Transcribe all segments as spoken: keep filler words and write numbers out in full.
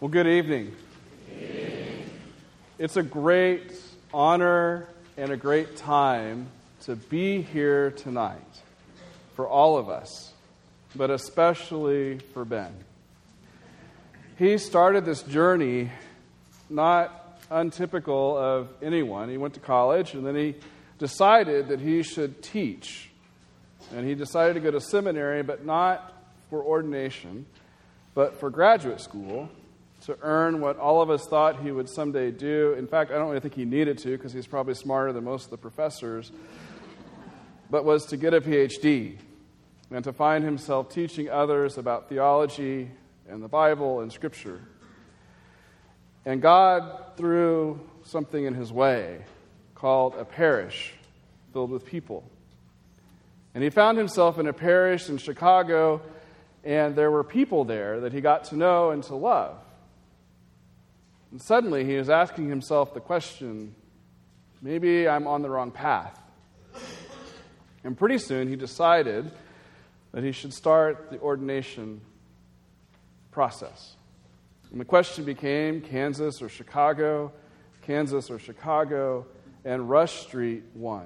Well, good evening. Good evening. It's a great honor and a great time to be here tonight for all of us, but especially for Ben. He started this journey not untypical of anyone. He went to college and then he decided that he should teach. And he decided to go to seminary, but not for ordination, but for graduate school, to earn what all of us thought he would someday do. In fact, I don't really think he needed to, because he's probably smarter than most of the professors, but was to get a P H D and to find himself teaching others about theology and the Bible and Scripture. And God threw something in his way called a parish filled with people. And he found himself in a parish in Chicago, and there were people there that he got to know and to love. And suddenly he was asking himself the question, maybe I'm on the wrong path. And pretty soon he decided that he should start the ordination process. And the question became Kansas or Chicago, Kansas or Chicago, and Rush Street won.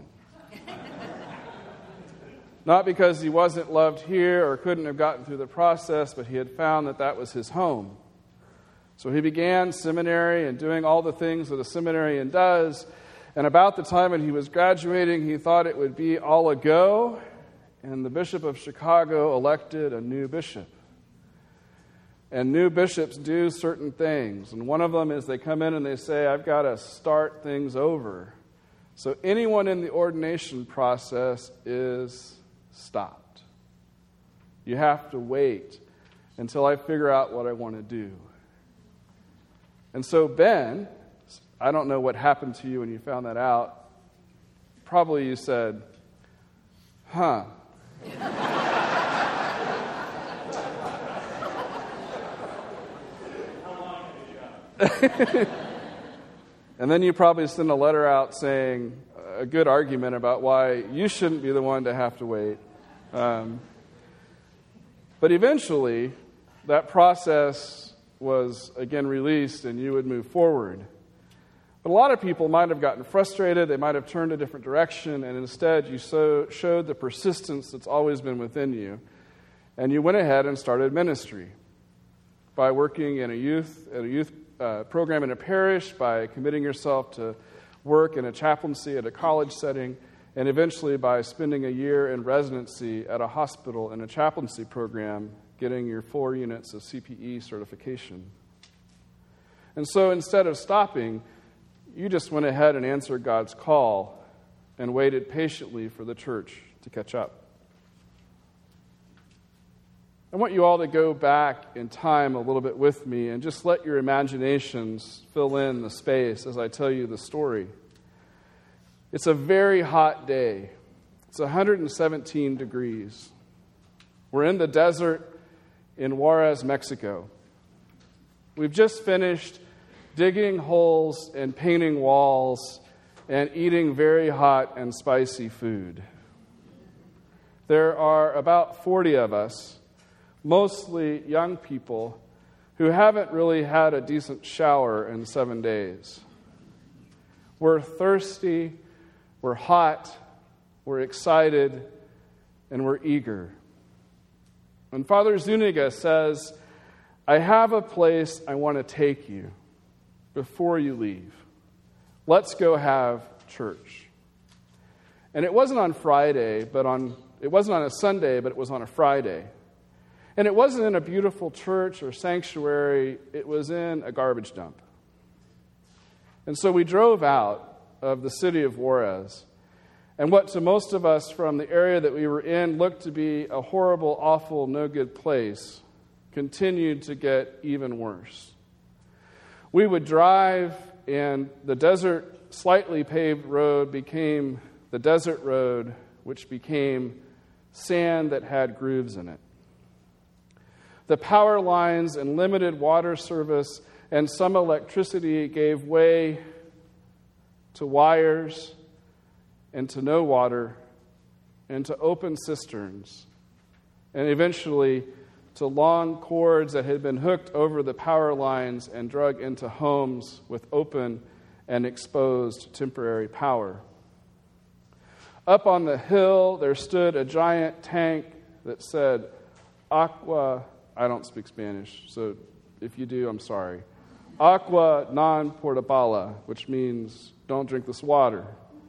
Not because he wasn't loved here or couldn't have gotten through the process, but he had found that that was his home. So he began seminary and doing all the things that a seminarian does. And about the time when he was graduating, he thought it would be all a go. And the Bishop of Chicago elected a new bishop. And new bishops do certain things. And one of them is they come in and they say, I've got to start things over. So anyone in the ordination process is stopped. You have to wait until I figure out what I want to do. And so Ben, I don't know what happened to you when you found that out. Probably you said, huh. And then you probably send a letter out saying a good argument about why you shouldn't be the one to have to wait. Um, but eventually, that process was again released and you would move forward. But a lot of people might have gotten frustrated, they might have turned a different direction, and instead you so showed the persistence that's always been within you, and you went ahead and started ministry by working in a youth at a youth uh, program in a parish, by committing yourself to work in a chaplaincy at a college setting, and eventually by spending a year in residency at a hospital in a chaplaincy program, getting your four units of C P E certification. And so instead of stopping, you just went ahead and answered God's call and waited patiently for the church to catch up. I want you all to go back in time a little bit with me and just let your imaginations fill in the space as I tell you the story. It's a very hot day. It's one hundred seventeen degrees. We're in the desert in Juarez, Mexico. We've just finished digging holes and painting walls and eating very hot and spicy food. There are about forty of us, mostly young people, who haven't really had a decent shower in seven days. We're thirsty, we're hot, we're excited, and we're eager. And Father Zuniga says, I have a place I want to take you before you leave. Let's go have church. And it wasn't on Friday, but on it wasn't on a Sunday, but it was on a Friday. And it wasn't in a beautiful church or sanctuary, it was in a garbage dump. And so we drove out of the city of Juarez, and what to most of us from the area that we were in looked to be a horrible, awful, no good place continued to get even worse. We would drive, and the desert, slightly paved road became the desert road, which became sand that had grooves in it. The power lines and limited water service and some electricity gave way to wires and to no water and to open cisterns and eventually to long cords that had been hooked over the power lines and drug into homes with open and exposed temporary power. Up on the hill, there stood a giant tank that said, Agua, I don't speak Spanish, so if you do, I'm sorry. Agua non potable, which means don't drink this water.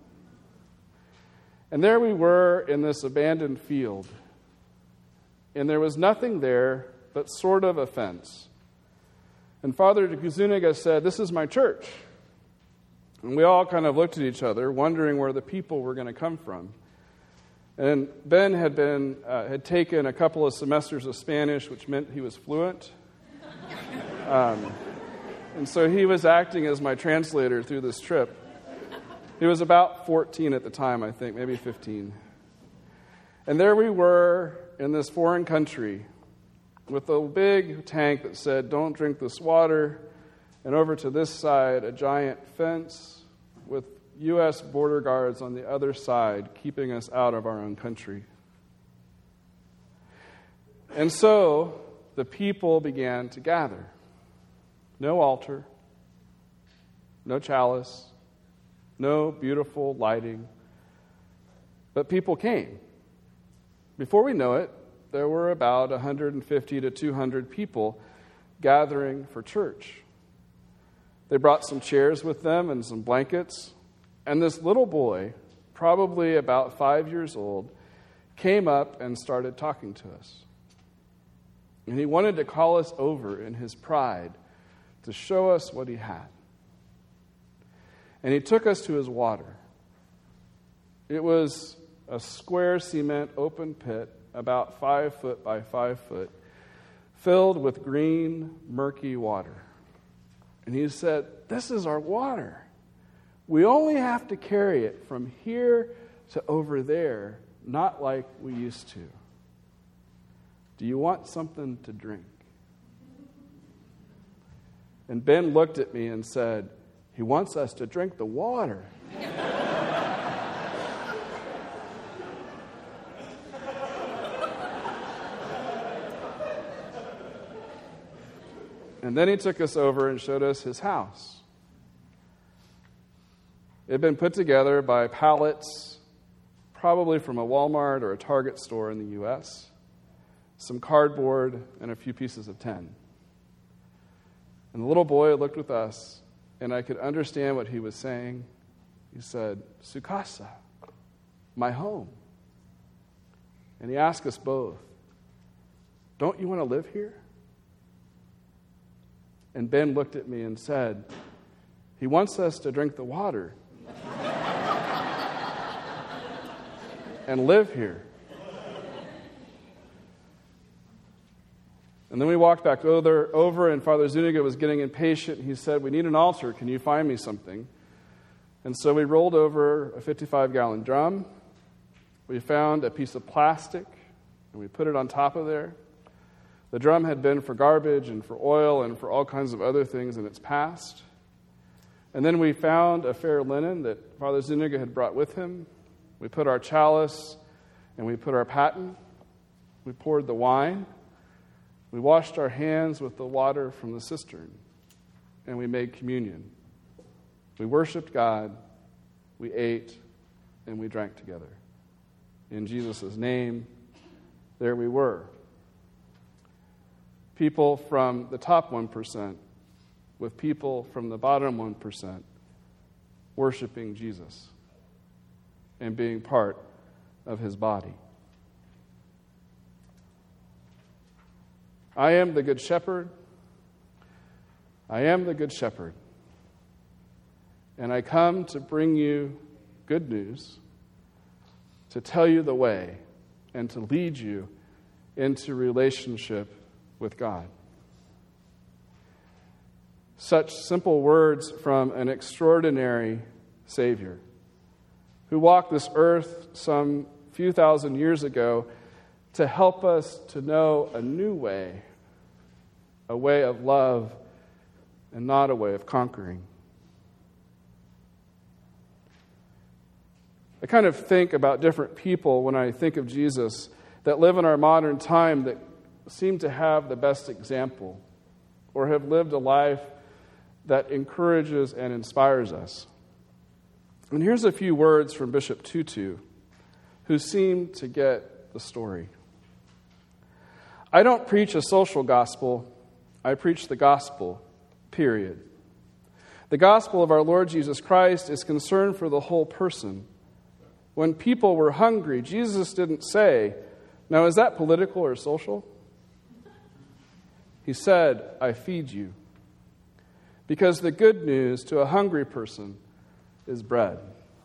And there we were in this abandoned field. And there was nothing there but sort of a fence. And Father Zuniga said, this is my church. And we all kind of looked at each other, wondering where the people were going to come from. And Ben had been uh, had taken a couple of semesters of Spanish, which meant he was fluent. Um, and so he was acting as my translator through this trip. He was about fourteen at the time, I think, maybe fifteen. And there we were in this foreign country with a big tank that said, don't drink this water. And over to this side, a giant fence with U S border guards on the other side, keeping us out of our own country. And so the people began to gather. No altar, no chalice, no beautiful lighting, but people came. Before we know it, there were about one hundred fifty to two hundred people gathering for church. They brought some chairs with them and some blankets, and this little boy, probably about five years old, came up and started talking to us. And he wanted to call us over in his pride to show us what he had. And he took us to his water. It was a square cement open pit, about five foot by five foot, filled with green, murky water. And he said, this is our water. We only have to carry it from here to over there, not like we used to. Do you want something to drink? And Ben looked at me and said, he wants us to drink the water. And then he took us over and showed us his house. It had been put together by pallets, probably from a Walmart or a Target store in the U S, some cardboard, and a few pieces of tin. And the little boy looked with us, and I could understand what he was saying. He said, Su casa, my home. And he asked us both, don't you want to live here? And Ben looked at me and said, he wants us to drink the water and live here. And then we walked back over, over, and Father Zuniga was getting impatient. He said, we need an altar. Can you find me something? And so we rolled over a fifty-five gallon drum. We found a piece of plastic, and we put it on top of there. The drum had been for garbage and for oil and for all kinds of other things in its past. And then we found a fair linen that Father Zuniga had brought with him. We put our chalice and we put our paten. We poured the wine. We washed our hands with the water from the cistern. And we made communion. We worshiped God. We ate and we drank together. In Jesus' name, there we were. People from the top one percent with people from the bottom one percent worshiping Jesus and being part of his body. I am the good shepherd. I am the good shepherd. And I come to bring you good news, to tell you the way, and to lead you into relationship with God. Such simple words from an extraordinary Savior who walked this earth some few thousand years ago to help us to know a new way, a way of love and not a way of conquering. I kind of think about different people when I think of Jesus that live in our modern time that seem to have the best example or have lived a life that encourages and inspires us. And here's a few words from Bishop Tutu, who seemed to get the story. I don't preach a social gospel, I preach the gospel, period. The gospel of our Lord Jesus Christ is concerned for the whole person. When people were hungry, Jesus didn't say, now is that political or social? He said, I feed you. Because the good news to a hungry person is bread.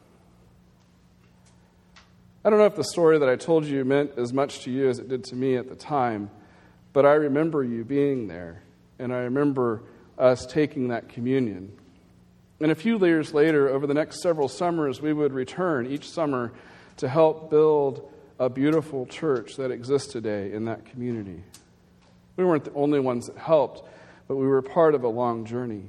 I don't know if the story that I told you meant as much to you as it did to me at the time, but I remember you being there, and I remember us taking that communion. And a few years later, over the next several summers, we would return each summer to help build a beautiful church that exists today in that community. We weren't the only ones that helped, but we were part of a long journey.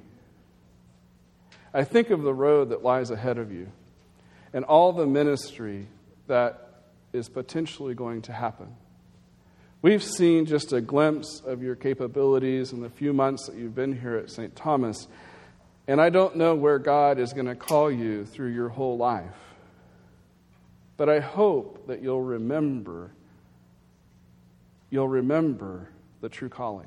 I think of the road that lies ahead of you and all the ministry that is potentially going to happen. We've seen just a glimpse of your capabilities in the few months that you've been here at Saint Thomas, and I don't know where God is going to call you through your whole life. But I hope that you'll remember, you'll remember the true calling.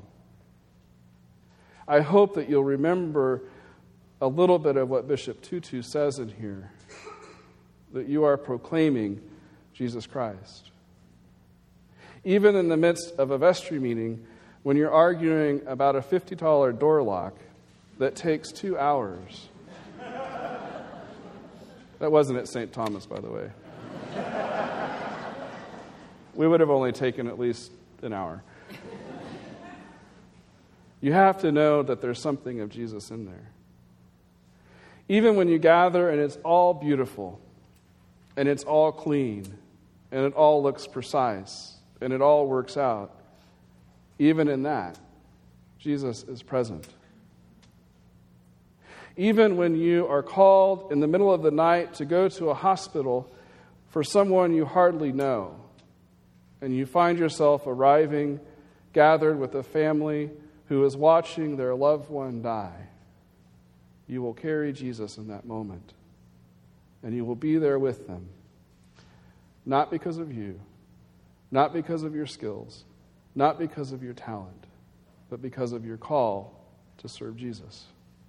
I hope that you'll remember a little bit of what Bishop Tutu says in here, that you are proclaiming Jesus Christ. Even in the midst of a vestry meeting, when you're arguing about a fifty dollars door lock that takes two hours. That wasn't at Saint Thomas, by the way. We would have only taken at least an hour. You have to know that there's something of Jesus in there. Even when you gather and it's all beautiful, and it's all clean, and it all looks precise, and it all works out, even in that, Jesus is present. Even when you are called in the middle of the night to go to a hospital for someone you hardly know, and you find yourself arriving, gathered with a family who is watching their loved one die, you will carry Jesus in that moment, and you will be there with them, not because of you, not because of your skills, not because of your talent, but because of your call to serve Jesus.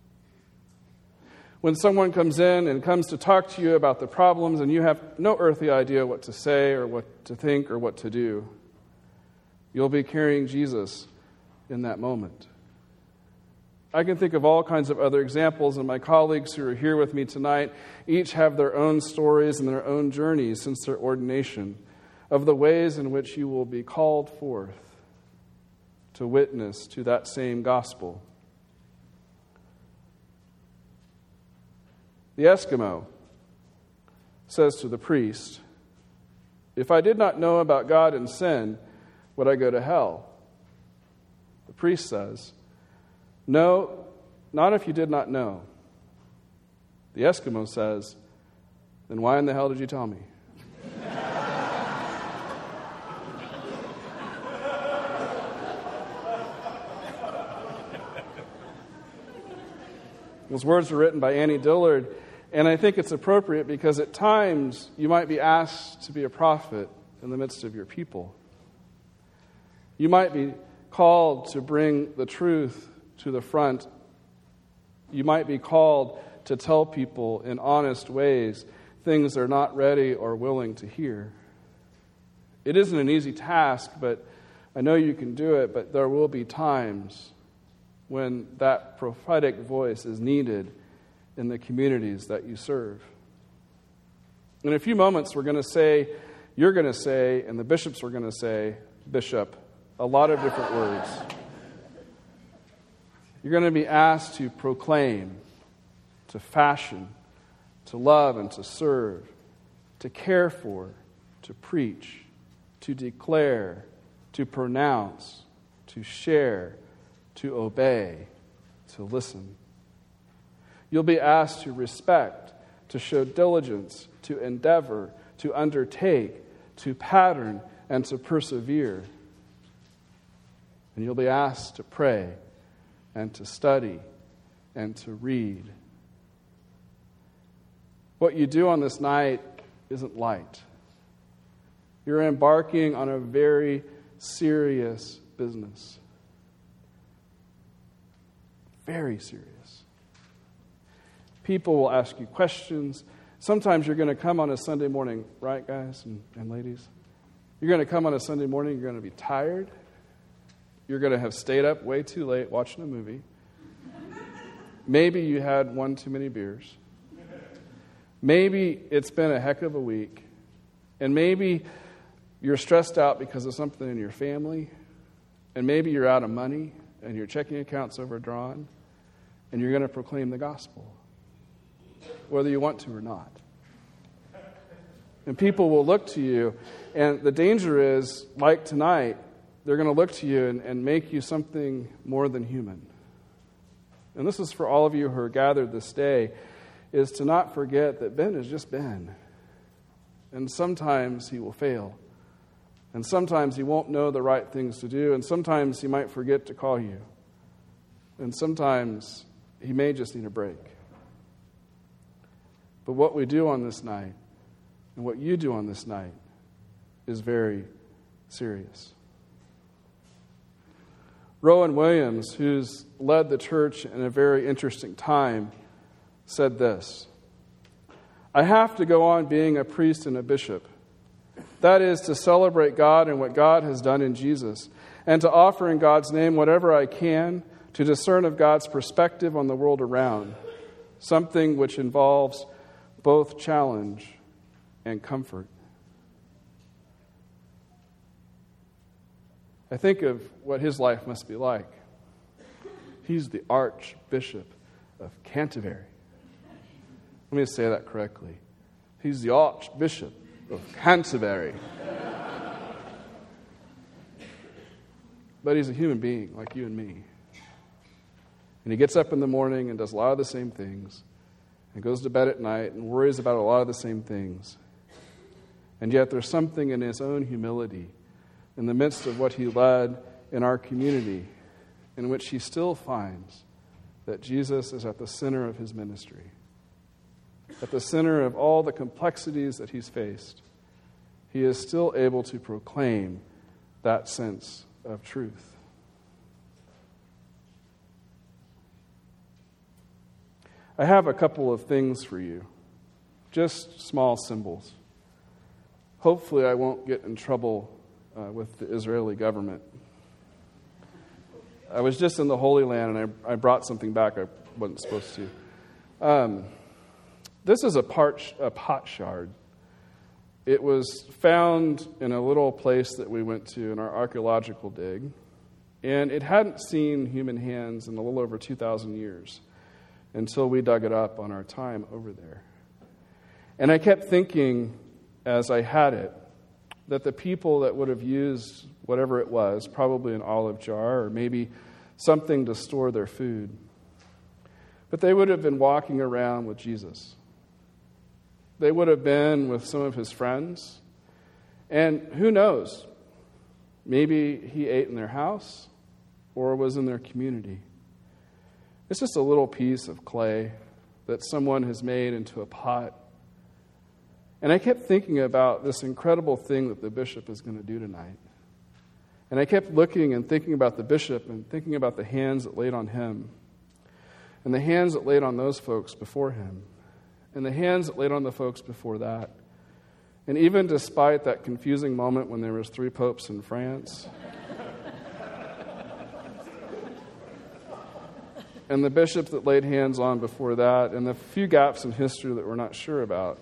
When someone comes in and comes to talk to you about the problems and you have no earthly idea what to say or what to think or what to do, you'll be carrying Jesus in that moment. I can think of all kinds of other examples, and my colleagues who are here with me tonight each have their own stories and their own journeys since their ordination of the ways in which you will be called forth to witness to that same gospel. The Eskimo says to the priest, "If I did not know about God and sin, would I go to hell?" The priest says, "No, not if you did not know." The Eskimo says, "Then why in the hell did you tell me?" Those words were written by Annie Dillard, and I think it's appropriate because at times you might be asked to be a prophet in the midst of your people. You might be called to bring the truth to the front. You might be called to tell people in honest ways things they're not ready or willing to hear. It isn't an easy task, but I know you can do it, but there will be times when that prophetic voice is needed in the communities that you serve. In a few moments, we're going to say, you're going to say, and the bishops are going to say, bishop, a lot of different words. You're going to be asked to proclaim, to fashion, to love and to serve, to care for, to preach, to declare, to pronounce, to share, to obey, to listen. You'll be asked to respect, to show diligence, to endeavor, to undertake, to pattern, and to persevere. And you'll be asked to pray and to study and to read. What you do on this night isn't light. You're embarking on a very serious business. Very serious. People will ask you questions. Sometimes you're going to come on a Sunday morning, right, guys and, and ladies? You're going to come on a Sunday morning, you're going to be tired. You're going to have stayed up way too late watching a movie. Maybe you had one too many beers. Maybe it's been a heck of a week. And maybe you're stressed out because of something in your family. And maybe you're out of money and your checking account's overdrawn. And you're going to proclaim the gospel, whether you want to or not. And people will look to you. And the danger is, like tonight, they're going to look to you and, and make you something more than human. And this is for all of you who are gathered this day, is to not forget that Ben is just Ben. And sometimes he will fail. And sometimes he won't know the right things to do. And sometimes he might forget to call you. And sometimes he may just need a break. But what we do on this night, and what you do on this night, is very serious. Rowan Williams, who's led the church in a very interesting time, said this: I have to go on being a priest and a bishop. That is, to celebrate God and what God has done in Jesus, and to offer in God's name whatever I can to discern of God's perspective on the world around, something which involves both challenge and comfort. I think of what his life must be like. He's the Archbishop of Canterbury. Let me say that correctly. He's the Archbishop of Canterbury. But he's a human being like you and me. And he gets up in the morning and does a lot of the same things, and goes to bed at night and worries about a lot of the same things. And yet there's something in his own humility, in the midst of what he led in our community, in which he still finds that Jesus is at the center of his ministry, at the center of all the complexities that he's faced. He is still able to proclaim that sense of truth. I have a couple of things for you, just small symbols. Hopefully I won't get in trouble uh, with the Israeli government. I was just in the Holy Land, and I, I brought something back I wasn't supposed to. Um, this is a, parch, a potsherd. It was found in a little place that we went to in our archaeological dig, and it hadn't seen human hands in a little over two thousand years until we dug it up on our time over there. And I kept thinking, as I had it, that the people that would have used whatever it was, probably an olive jar or maybe something to store their food, but they would have been walking around with Jesus. They would have been with some of his friends. And who knows? Maybe he ate in their house or was in their community. It's just a little piece of clay that someone has made into a pot. And I kept thinking about this incredible thing that the bishop is going to do tonight. And I kept looking and thinking about the bishop and thinking about the hands that laid on him and the hands that laid on those folks before him and the hands that laid on the folks before that. And even despite that confusing moment when there was three popes in France and the bishop that laid hands on before that and the few gaps in history that we're not sure about,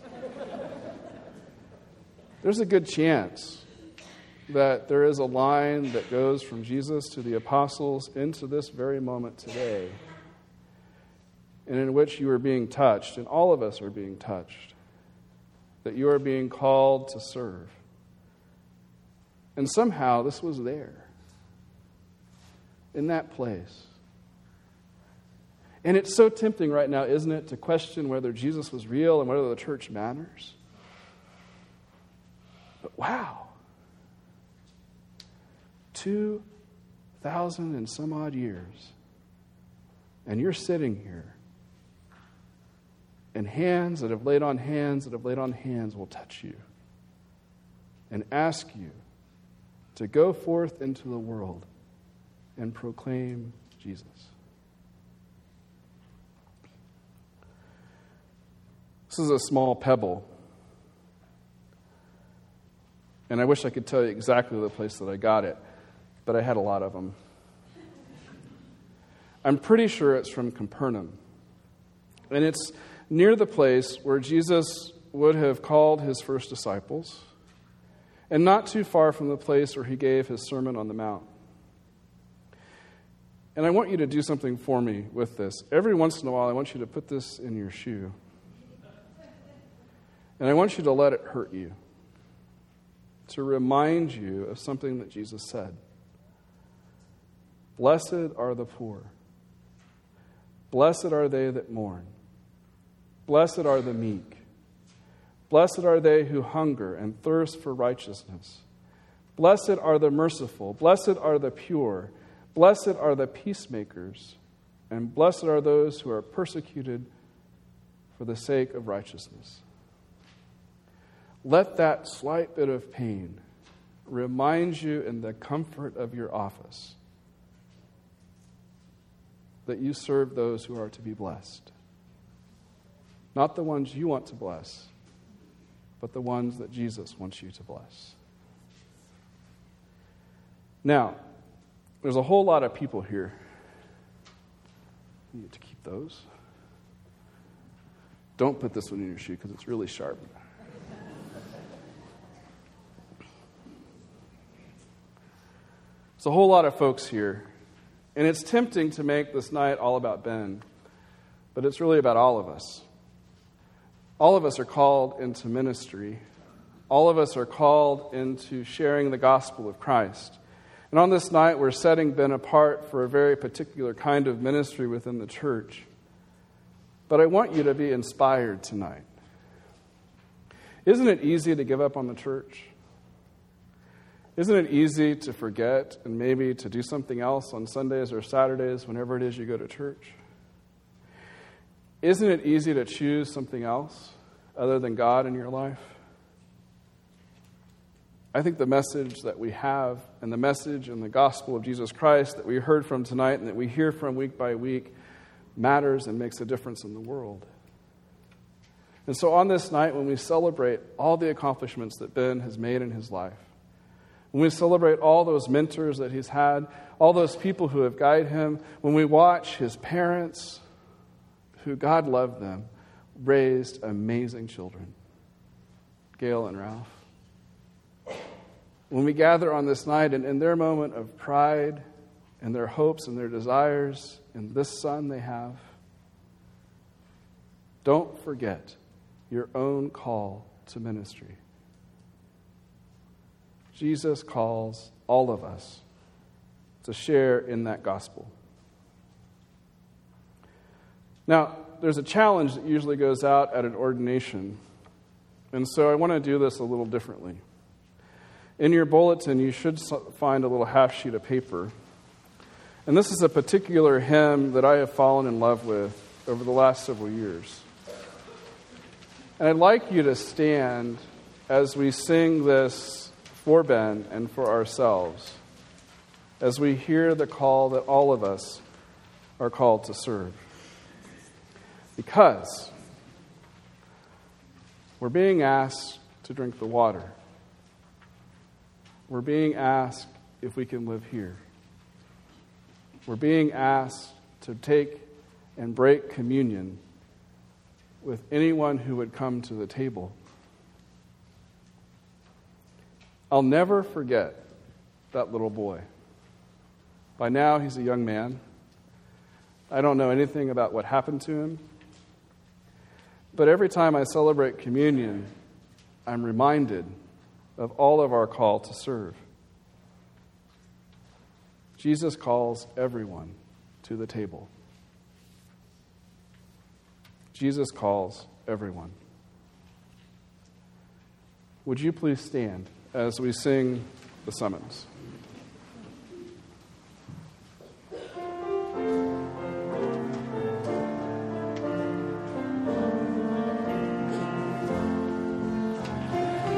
there's a good chance that there is a line that goes from Jesus to the apostles into this very moment today, and in which you are being touched, and all of us are being touched, that you are being called to serve. And somehow this was there, in that place. And it's so tempting right now, isn't it, to question whether Jesus was real and whether the church matters. But wow, two thousand and some odd years. And you're sitting here. And hands that have laid on hands that have laid on hands will touch you and ask you to go forth into the world and proclaim Jesus. This is a small pebble. And I wish I could tell you exactly the place that I got it, but I had a lot of them. I'm pretty sure it's from Capernaum. And it's near the place where Jesus would have called his first disciples, and not too far from the place where he gave his Sermon on the Mount. And I want you to do something for me with this. Every once in a while, I want you to put this in your shoe. And I want you to let it hurt you, to remind you of something that Jesus said. Blessed are the poor. Blessed are they that mourn. Blessed are the meek. Blessed are they who hunger and thirst for righteousness. Blessed are the merciful. Blessed are the pure. Blessed are the peacemakers. And blessed are those who are persecuted for the sake of righteousness. Let that slight bit of pain remind you in the comfort of your office that you serve those who are to be blessed. Not the ones you want to bless, but the ones that Jesus wants you to bless. Now, there's a whole lot of people here. You need to keep those. Don't put this one in your shoe because it's really sharp. There's a whole lot of folks here, and it's tempting to make this night all about Ben, but it's really about all of us. All of us are called into ministry. All of us are called into sharing the gospel of Christ. And on this night, we're setting Ben apart for a very particular kind of ministry within the church. But I want you to be inspired tonight. Isn't it easy to give up on the church? Isn't it easy to forget and maybe to do something else on Sundays or Saturdays whenever it is you go to church? Isn't it easy to choose something else other than God in your life? I think the message that we have and the message and the gospel of Jesus Christ that we heard from tonight and that we hear from week by week matters and makes a difference in the world. And so on this night, when we celebrate all the accomplishments that Ben has made in his life, when we celebrate all those mentors that he's had, all those people who have guided him, when we watch his parents, who God loved them, raised amazing children, Gail and Ralph. When we gather on this night and in their moment of pride and their hopes and their desires in this son they have, don't forget your own call to ministry. Jesus calls all of us to share in that gospel. Now, there's a challenge that usually goes out at an ordination, and so I want to do this a little differently. In your bulletin, you should find a little half sheet of paper, and this is a particular hymn that I have fallen in love with over the last several years. And I'd like you to stand as we sing this for Ben and for ourselves, as we hear the call that all of us are called to serve. Because we're being asked to drink the water. We're being asked if we can live here. We're being asked to take and break communion with anyone who would come to the table. I'll never forget that little boy. By now, he's a young man. I don't know anything about what happened to him. But every time I celebrate communion, I'm reminded of all of our call to serve. Jesus calls everyone to the table. Jesus calls everyone. Would you please stand as we sing the summons?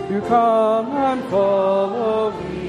to come and follow me.